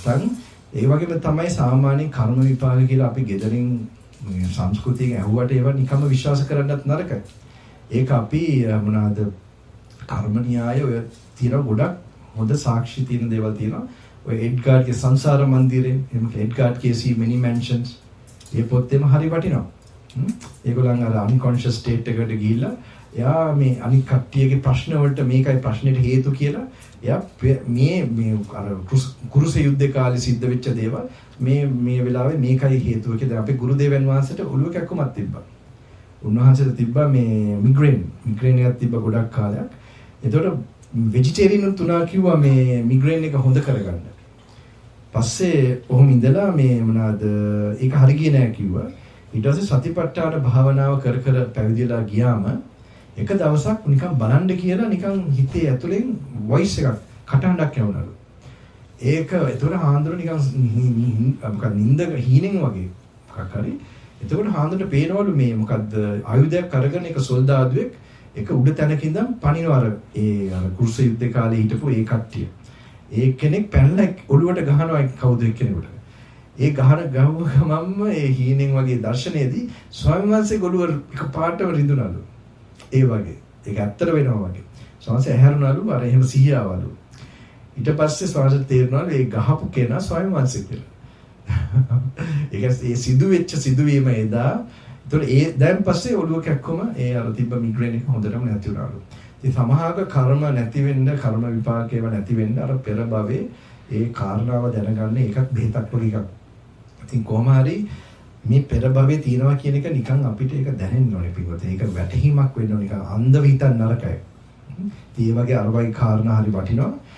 නැත්තම් ඒ වගේම තමයි සාමාන්‍ය කර්ම විපාක කියලා අපි ගෙදරින් සංස්කෘතියෙන් ඇහුවට ඒවා නිකම්ම විශ්වාස කරන්නත් නරකයි. ඒක අපි මොනවාද කර්ම න්‍යාය ඔය තියෙන ගොඩක් හොඳ සාක්ෂි තියෙන දේවල් තියෙනවා. ඔය එඩ්ගාර්ඩ්ගේ සංසාර මන්දිරේ එහෙම එඩ්ගාර්ඩ් කේසි many mansions ඒ පොතේම හරි වටිනවා. ඒගොල්ලන් අර unconscious state එකට ගිහිල්ලා එයා මේ අනික් කට්ටියගේ ප්‍රශ්න වලට මේකයි ප්‍රශ්නෙට හේතු කියලා එයා මේ අර කුරුස යුද්ධ කාලේ සිද්ධ වෙච්ච දේවල් මේ වෙලාවේ මේකයි හේතුව කියලා අපේ ගුරුදේවයන් වහන්සේට ඔළුව කැක්කුමක් තිබ්බා. උන්වහන්සේට තිබ්බා මේ මිග්‍රේන් එකක් තිබ්බා ගොඩක් කාලයක්. ඒතකොට වෙජිටේරියන් තුනා කිව්වා මේ මිග්‍රේන් එක හොඳ කරගන්න. පස්සේ ඔහොම ඉඳලා මේ මොනවාද ඒක හරි ගියේ නෑ කිව්වා. ඊට පස්සේ සතිපට්ඨාන භාවනාව කර පැවිදිලා ගියාම එක දවසක් නිකන් බලන්න කියලා නිකන් හිතේ ඇතුලෙන් වොයිස් එකක් කටහඬක් ඇහුණලු. ඒක ඒතකොට හාන්දුර නිකන් මොකක්ද නින්දක හීනෙන් වගේ මොකක් හරි. එතකොට හාන්දුරට පේනවලු මේ මොකද්ද ආයුධයක් අරගෙන එක සොල්දාදුවෙක් එක උඩ තැනක ඉඳන් පනිනවර ඒ අර කුරුස යුද්ධ කාලේ හිටපු ඒ කට්ටිය. ඒ කෙනෙක් පැනලා ඔළුවට ගහනවා කවුද එක්කෙනෙකුට. ඒ ගහන ගමම්ම ඒ හීනෙන් වගේ දර්ශනයේදී ස්වාමීන් වහන්සේ ගොළුව එකපාරටම රිදුනලු. ඒ වගේ. ඒක ඇත්තට වෙනවා වගේ. ස්වාමීන් වහන්සේ ඇහැරුණලු අර එහෙම සිහිය ආවලු. ඊට පස්සේ ස්වාමීන් වහන්සේ තේරුණාලු ඒ ගහපු කෙනා ස්වාමීන් වහන්සේ කියලා. ඒ සිදුවෙච්ච සිදුවීම එදා. ඒතකොට ඒ දැන් පස්සේ ඔළුව කැක්කම ඒ අර තිබ්බ මිග්‍රේන් එක හොඳටම නැති වුණාලු. ඉතින් සමහරක කර්ම නැති වෙන්න කර්ම විපාකේව නැති වෙන්න අර පෙර භවයේ ඒ කාරණාව දැනගන්න ඒකත් බෙහෙතක් වගේ එකක්. ඉතින් කොහොම හරි මේ පෙර භවයේ තියෙනවා කියන එක නිකන් අපිට ඒක දැනෙන්න ඕනේ පිටුපත. ඒක වැටහීමක් වෙන්න ඕනේ. නිකන් අන්ධව හිතන්න නරකයි. ඉතින් මේ වගේ අර වගේ කාරණා හරි වටිනවා.